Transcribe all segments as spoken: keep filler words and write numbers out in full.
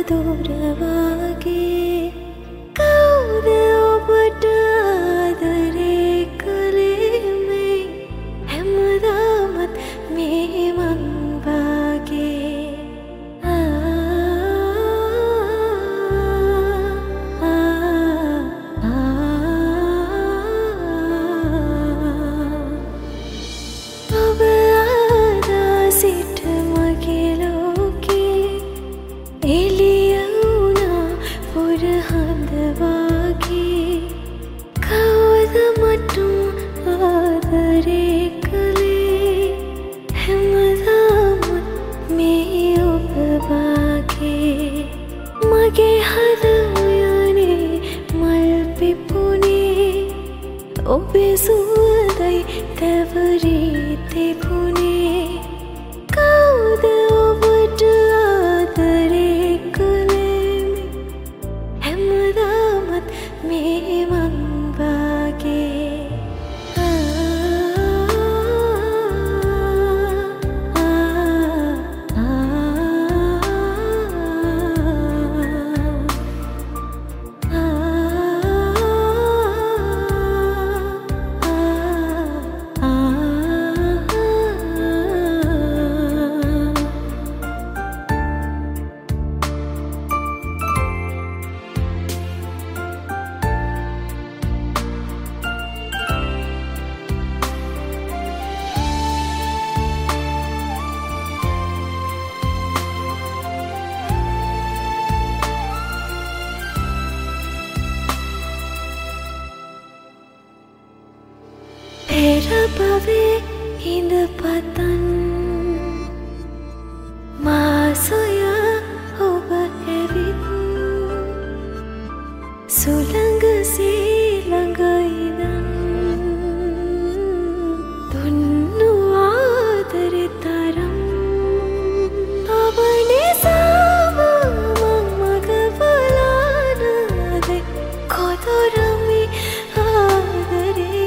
දුරවාගේ කවුද ඔබට ආදරේ කළේ මේ හැමදාමත් මේ මං වාගේ මගේ හදයනේ මල් පිපුනේ ඔබේ සුවඳයි තැවරී තිබුණේ කවුද ඔබට ආදරේ කළේ හැමදාමත් මේ මං වාගේ පෙරපවේ හිඳ පතන් මා සොයා ඔබ ඇවිත් සුළඟසේ ළඟ ඉඳන් දුන්නු ආදරේ තරම් ඔබ නිසාම මං මග බලානද කොතරම් ආදරේ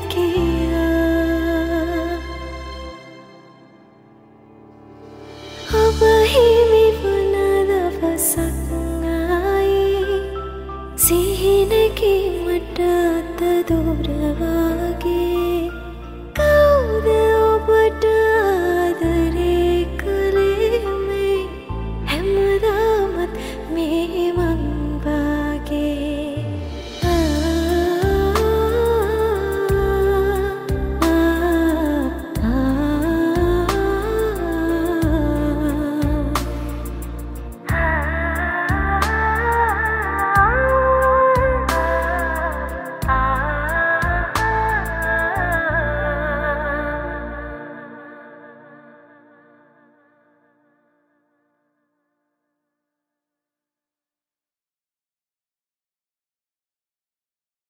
ඔබ හිමි වන දවසක් ආයේ සිහිනකින් මට අත දුරවා